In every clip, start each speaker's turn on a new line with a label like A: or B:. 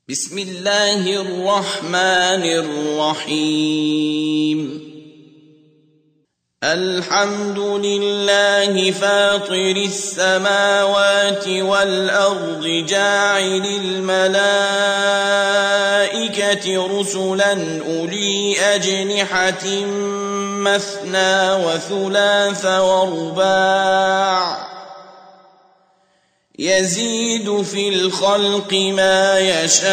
A: بسم الله الرحمن الرحيم الحمد لله فاطر السماوات والأرض جاعل الملائكة رسلا أولي أجنحة مثنى وثلاث ورباع يزيد في الخلق ما يشاء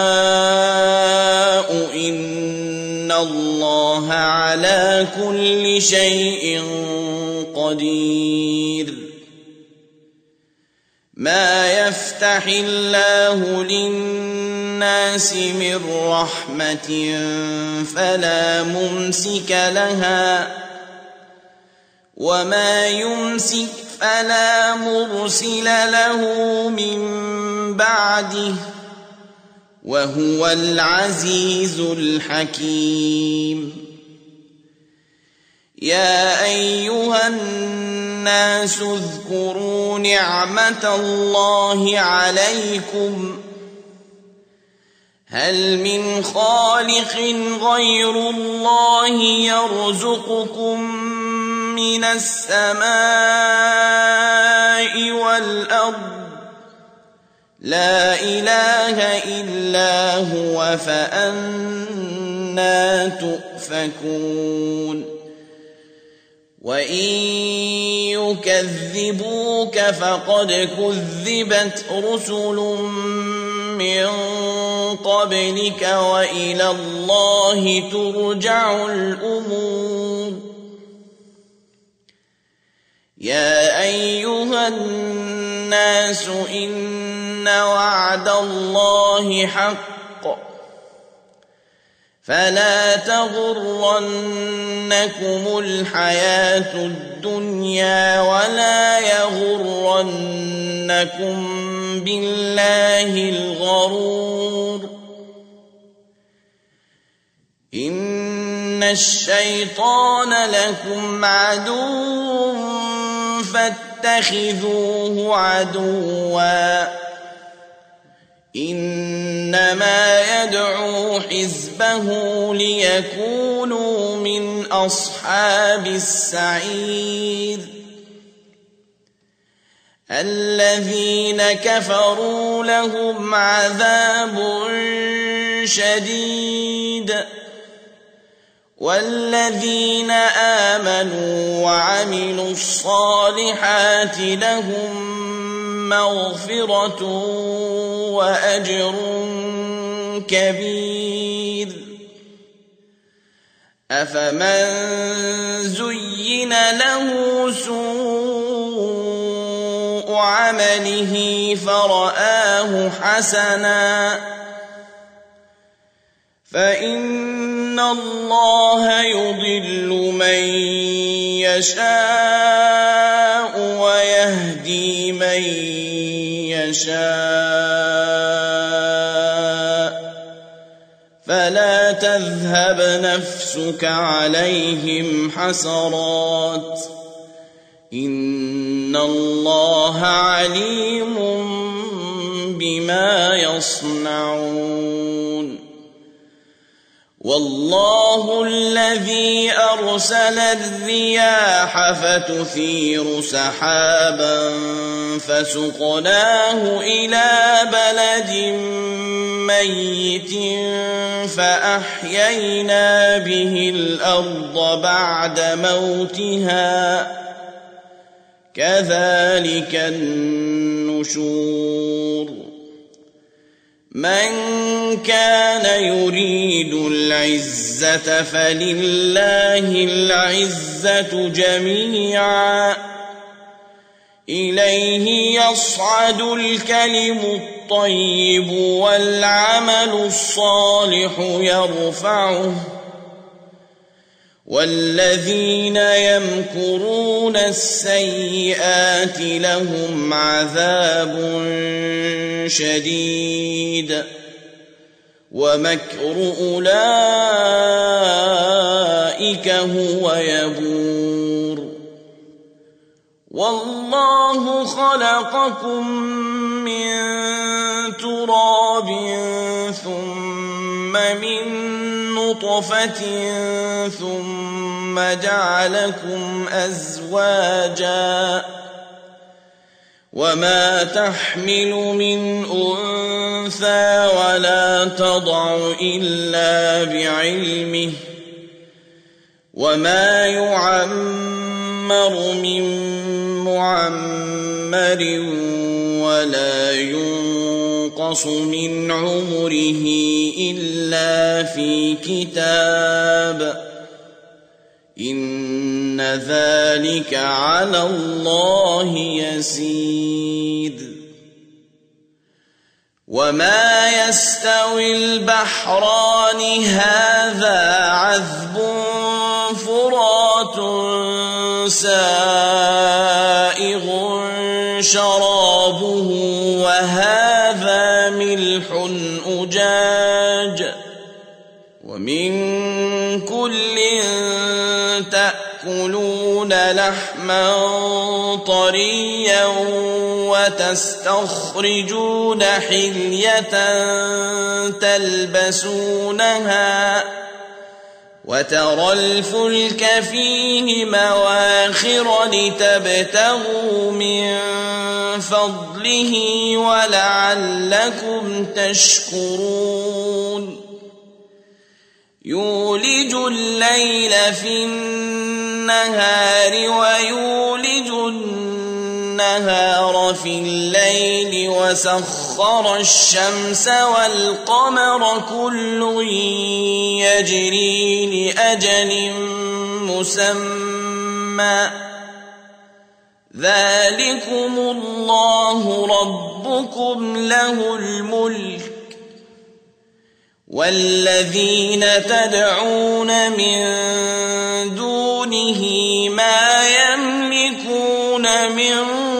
A: إن الله على كل شيء قدير ما يفتح الله للناس من رحمة فلا ممسك لها وما يمسك فلا مرسل له من بعده وهو العزيز الحكيم يا أيها الناس اذكروا نعمة الله عليكم هل من خالق غير الله يرزقكم من السماء والأرض لا إله إلا هو فأنى تؤفكون وإن يكذبوك فقد كذبت رسل من قبلك وإلى الله ترجع الأمور يا أيها الناس إن وعد الله حق فلا تغرنكم الحياة الدنيا ولا يغرنكم بالله الغرور إن الشيطان لكم عدو فاتخذوه عدوا إنما يدعو حزبه ليكونوا من أصحاب السعير الذين كفروا لهم عذاب شديد والذين آمنوا وعملوا الصالحات لهم مغفرة وأجر كبير أفمن زين له سوء عمله فرآه حسنا فإن الله يضل من يشاء ويهدي من يشاء فلا تذهب نفسك عليهم حسرات إن الله عليم بما يصنعون والله الذي أرسل الرياح فتثير سحابا فسقناه إلى بلد ميت فأحيينا به الأرض بعد موتها كذلك النشور من كان يريد العزة فلله العزة جميعا إليه يصعد الكلم الطيب والعمل الصالح يرفعه والذين يمكرون السيئات لهم عذاب شديد ومكر أولئك هو يبور والله خلقكم من تراب ثم من نطفة ثم جعلكم أزواجا وما تحمل من أنثى ولا تضع إلا بعلمه وما يعمر من معمر ولا ينقص من عمره إلا في كتاب إن ذلك على الله يسير وما يستوي البحران هذا عذب فرات سائغ شرابه وهذا ملح أجاج ومن كل تأكلون لحما طريا وتستخرجون حلية تلبسونها وترى الفلك فيه مواخر لتبتغوا من فضله ولعلكم تشكرون يولج الليل في النهار ويولج النهار في الليل وسخر الشمس والقمر كل يجري لأجل مسمى ذلكم الله ربكم له الملك والذين تدعون من دونه ما يملكون من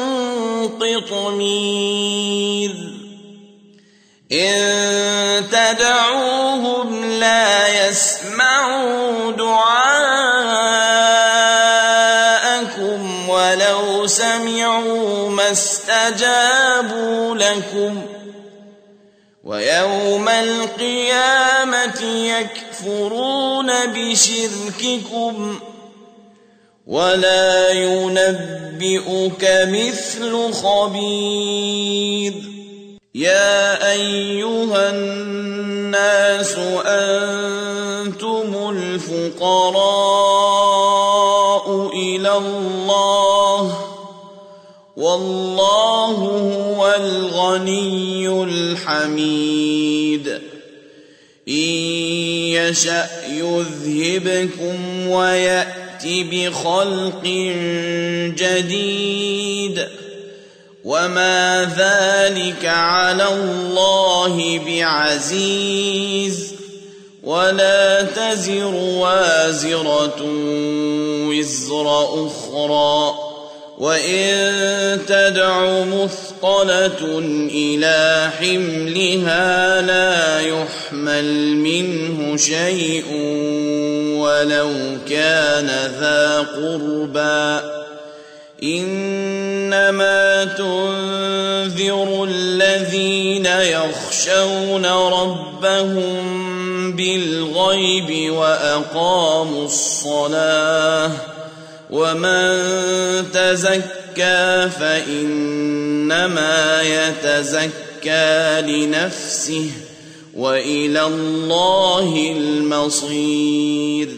A: قطمير إن تدعوهم لا يسمعوا دعاءكم ولو سمعوا ما استجابوا لكم ويوم القيامة يكفرون بشرككم ولا ينبئك مثل خبير يا أيها الناس أنتم الفقراء إلى الله والله هو الغني الحميد إن يشأ يذهبكم ويأت بخلق جديد وما ذلك على الله بعزيز ولا تزر وازرة وزر أخرى وإن تدع مثقلة إلى حملها لا يحمل منه شيء ولو كان ذا قربى إنما تنذر الذين يخشون ربهم بالغيب وأقاموا الصلاة ومن تزكى فإنما يتزكى لنفسه وإلى الله المصير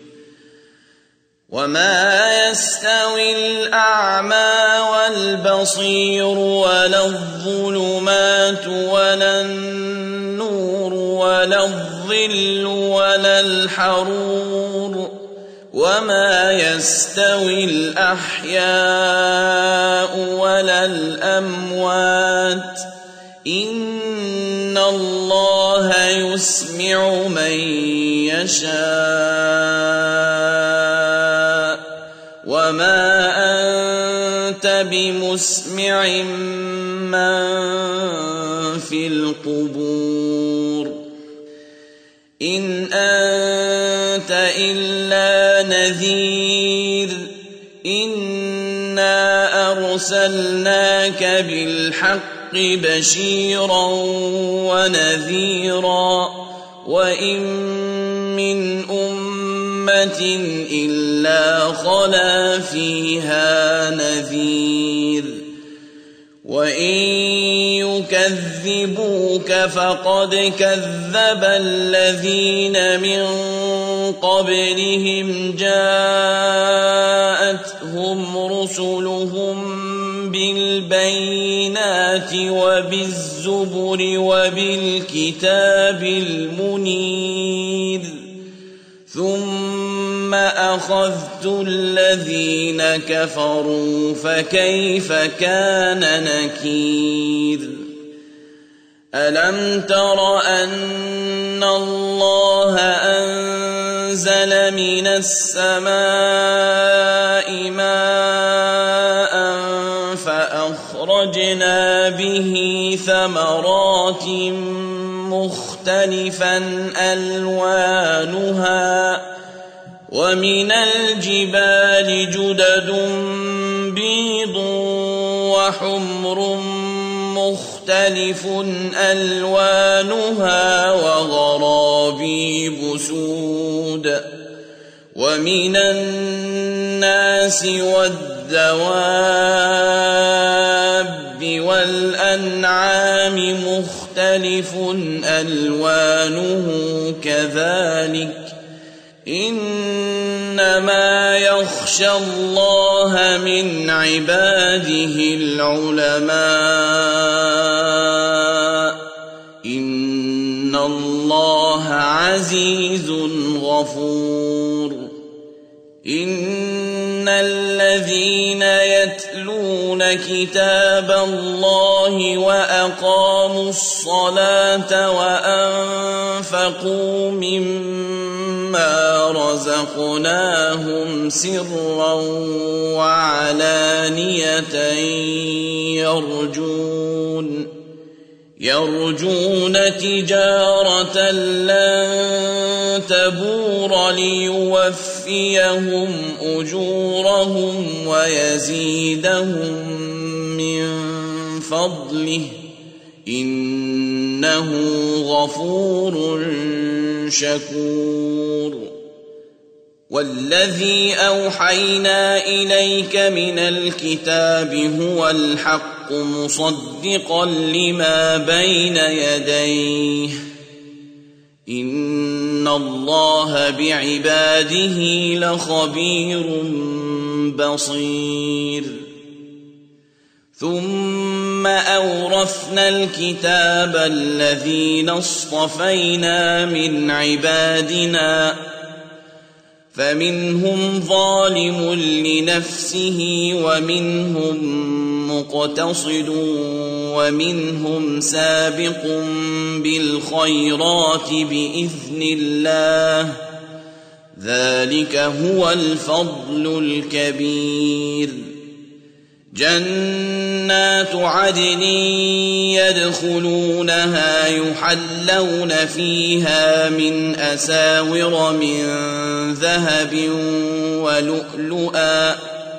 A: وما يستوي الأعمى والبصير ولا الظلمات ولا النور ولا الظل ولا الحرور وما يستوي الأحياء ولا الأموات إن الله يسمع من يشاء وما أنت بمسمع من في القبور إن أنت إلا نذير إنا أرسلناك بالحق بشيرا ونذيرا وإن من أمة إلا خلا فيها نذير وإن يكذبوك فقد كذب الذين من قبلهم جاءتهم رسلهم بالبينات وبالزبر وبالكتاب المنير ثم أخذت الذين كفروا فكيف كان نكير ألم تر أن الله أنزل من السماء ماء فأخرجنا به ثمرات مختلفا ألوانها ومن الجبال جدد بيض وحمر مختلف ألوانها وغرابيب سود ومن الناس والدواب والأنعام مختلف ألوانه كذلك إنما يخشى الله من عباده العلماء إن الله عزيز غفور إن الذين يتلون كتاب الله وأقاموا الصلاة وأنفقوا مما رزقناهم سرا وعلانية يرجون تجارة لن تبور ليوفيهم أجورهم ويزيدهم من فضله إنه غفور شكور والذي أوحينا إليك من الكتاب هو الحق مصدقا لما بين يديه إن الله بعباده لخبير بصير ثم أورثنا الكتاب الذين اصطفينا من عبادنا فمنهم ظالم لنفسه ومنهم مقتصد ومنهم سابق بالخيرات بإذن الله ذلك هو الفضل الكبير جنات عدن يدخلونها يحلون فيها من أساور من ذهب ولؤلؤا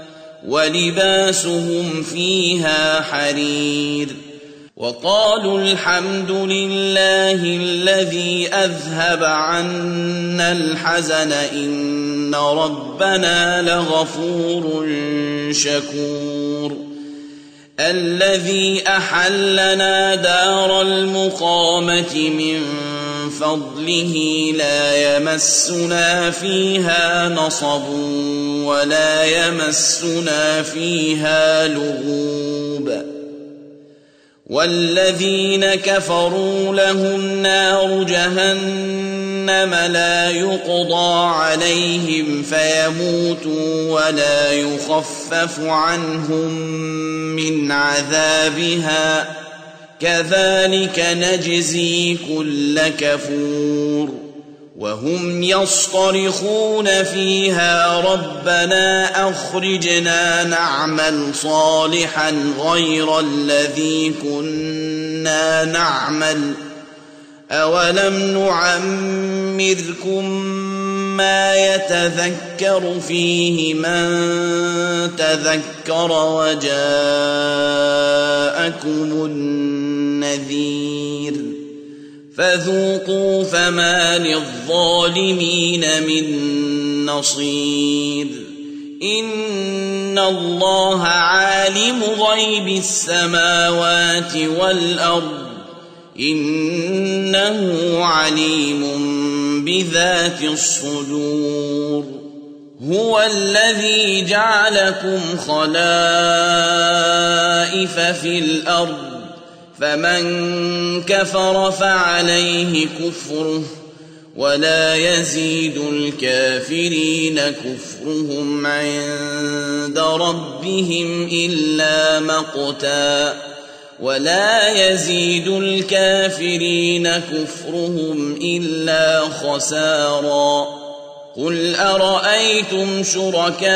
A: ولباسهم فيها حرير وقالوا الحمد لله الذي أذهب عنا الحزن إن ربنا لغفور شكور الذي أحلنا دار المقامة من فضله لا يمسنا فيها نصب ولا يمسنا فيها لغوب والذين كفروا لهم نار جهنم لا يقضى عليهم فيموتوا ولا يخفف عنهم من عذابها كذلك نجزي كل كفور وهم يصطرخون فيها ربنا أخرجنا نعمل صالحا غير الذي كنا نعمل أولم نعمركم ما يتذكر فيه من تذكر وجاءكم النذير فذوقوا فما للظالمين من نصير إن الله عالم غيب السماوات والأرض إنه عليم بذات الصدور هو الذي جعلكم خلائف في الأرض فمن كفر فعليه كفره ولا يزيد الكافرين كفرهم عند ربهم إلا مقتا ولا يزيد الكافرين كفرهم إلا خسارا قل أرأيتم شركاءكم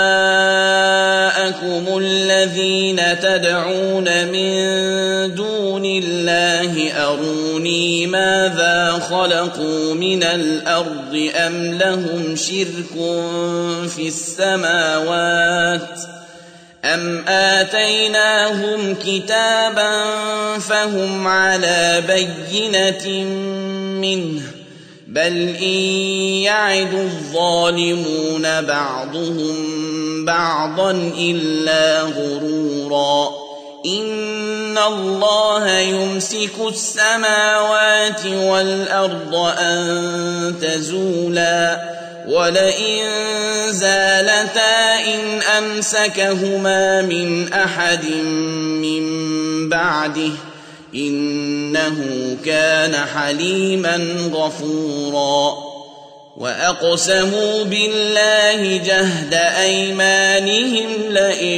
A: الذين تدعون من دون الله أروني ماذا خلقوا من الأرض أم لهم شرك في السماوات أم آتيناهم كتابا فهم على بينة منه بل إن يعد الظالمون بعضهم بعضا إلا غرورا إن الله يمسك السماوات والأرض أن تزولا ولئن زالتا إن أمسكهما من أحد من بعده إنه كان حليما غفورا وأقسموا بالله جهد أيمانهم لئن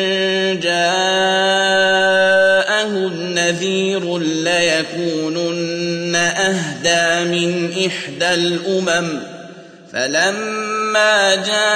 A: جاءهم نذير ليكونن أهدى من إحدى الأمم فلما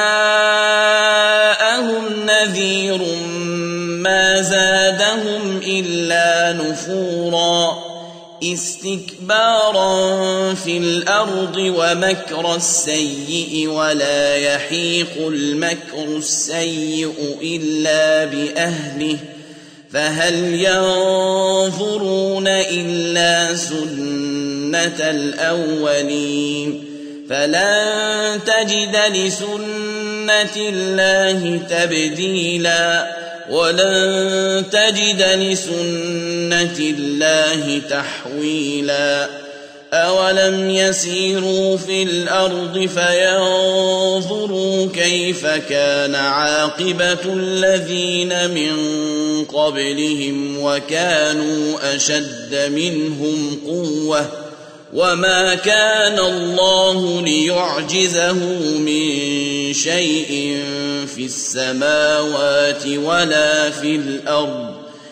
A: جاءهم نذير ما زادهم إلا نفورا استكبارا في الأرض ومكر السيء ولا يحيق المكر السيء إلا بأهله فهل ينظرون إلا سنة الأولين فلن تجد لسنة الله تبديلا ولن تجد لسنة الله تحويلا أولم يسيروا في الأرض فينظروا كيف كان عاقبة الذين من قبلهم وكانوا أشد منهم قوة وما كان الله ليعجزه من شيء في السماوات ولا في الأرض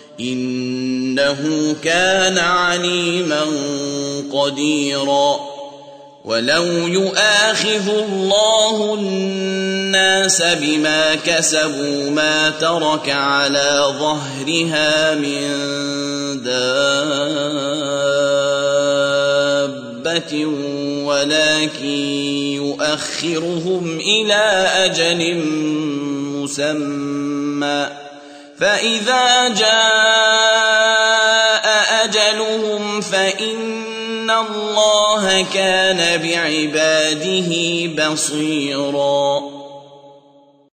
A: إنه كان عليما قديرا ولو يؤاخذ الله الناس بما كسبوا ما ترك على ظهرها من دابة ولكن يؤخرهم إلى أجل مسمى فإذا جاء أجلهم فإن الله كان بعباده بصيراً